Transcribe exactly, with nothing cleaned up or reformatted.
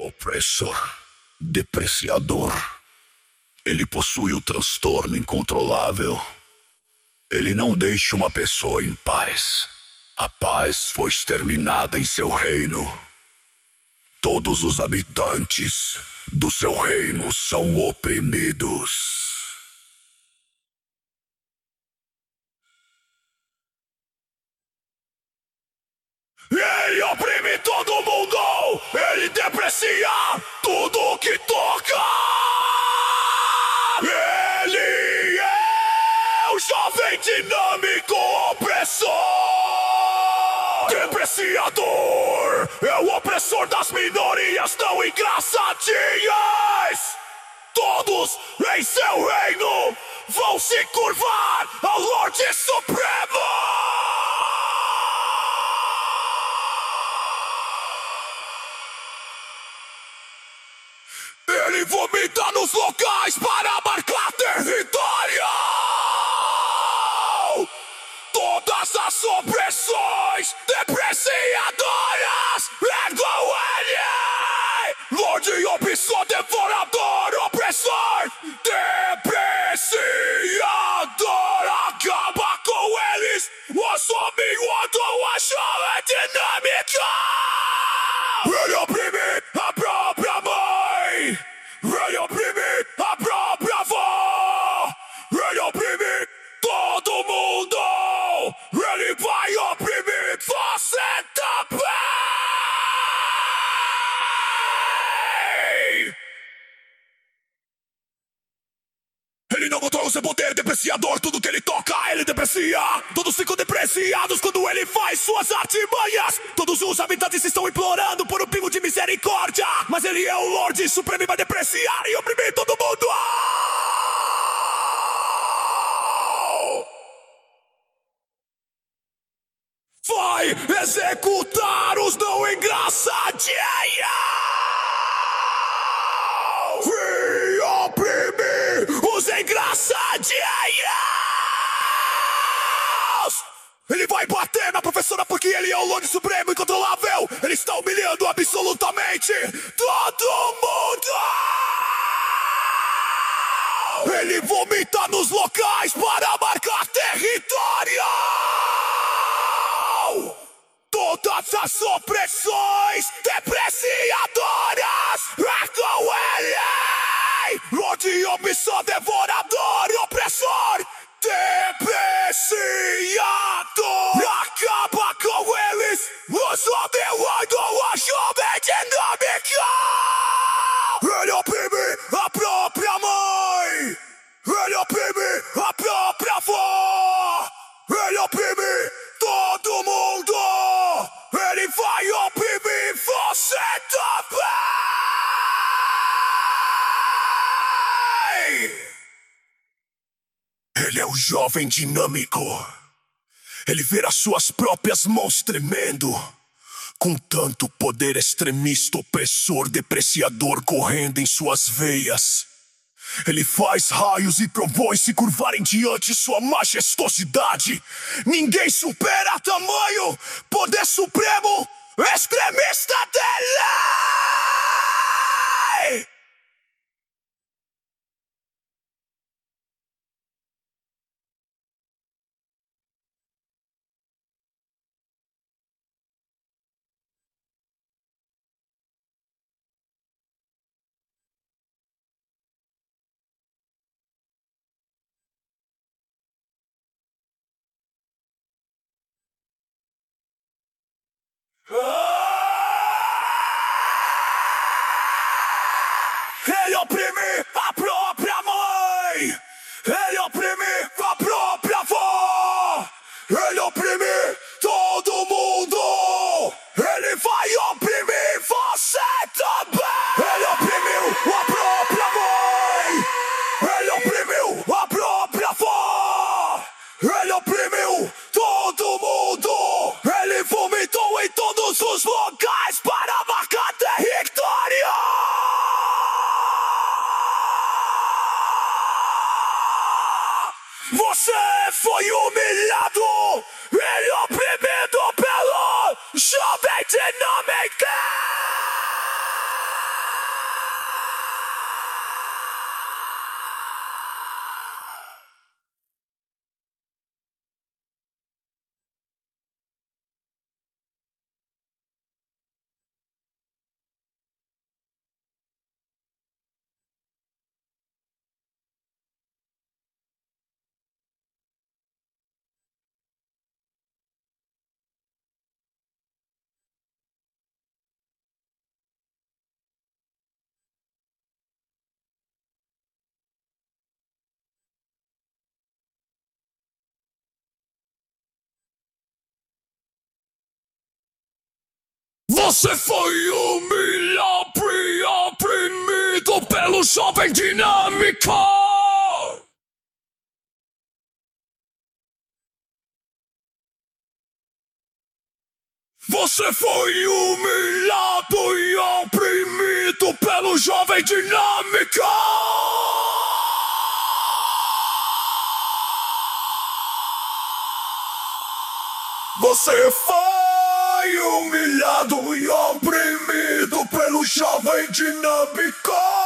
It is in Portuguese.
Opressor, depreciador. Ele possui o transtorno incontrolável. Ele não deixa uma pessoa em paz. A paz foi exterminada em seu reino. Todos os habitantes do seu reino são oprimidos. Ele oprime todo mundo! Ele deprecia tudo que toca! Ele é o jovem dinâmico opressor! Depreciador! É o opressor das minorias não engraçadinhas! Todos em seu reino vão se curvar ao Lorde Supremo! Ele vomita nos locais para marcar território! Todas as opressões depreciadoras ergam ele! Lorde opressor, devorador, opressor, depreciador! Acaba com eles! Assumem o tua chave dinâmica! Ele oprime a própria mãe! Ele oprime a própria avó! Ele oprime todo mundo! Ele vai oprimir você também! Ele não botou o seu poder depreciador, tudo que ele toca ele deprecia. Todos ficam depreciados quando ele faz suas artimanhas. Todos os habitantes estão implorando por um pingo de misericórdia, mas ele é o Lorde Supremo e vai depreciar e oprimir todo mundo. Vai executar os não engraçadinhos e oprimir os engraçadinhos. Ele vai bater na professora porque ele é o Lorde Supremo incontrolável. Ele está humilhando absolutamente todo mundo. Ele vomita nos locais para marcar território. Todas as opressões depreciadoras ergam ele! Lorde opressor, devorador, opressor, depreciador! Acaba com eles! Revelando a jovem dinâmica! Ele oprime a própria mãe! Ele oprime a própria avó! Ele oprime todo mundo! Ele vai oprimir você também! Ele é o jovem dinâmico. Ele vê as suas próprias mãos tremendo. Com tanto poder extremista, opressor, depreciador correndo em suas veias. Ele faz raios e trovões se curvarem diante sua majestosidade. Ninguém supera tamanho poder supremo extremista dele! Ele oprime a própria mãe! Ele oprime a própria avó! Ele oprime todo mundo! Ele vai oprimir você também! Ele oprimiu a própria mãe! Ele oprimiu a própria avó! Ele oprimiu todo mundo! Ele vomitou em todos os locais para marcar território! Você foi humilhado e oprimido pelo jovem dinâmica! Você foi humilhado e oprimido pelo jovem dinâmico. Você foi humilhado e oprimido pelo jovem dinâmico. Você foi humilhado e oprimido pelo jovem dinâmico.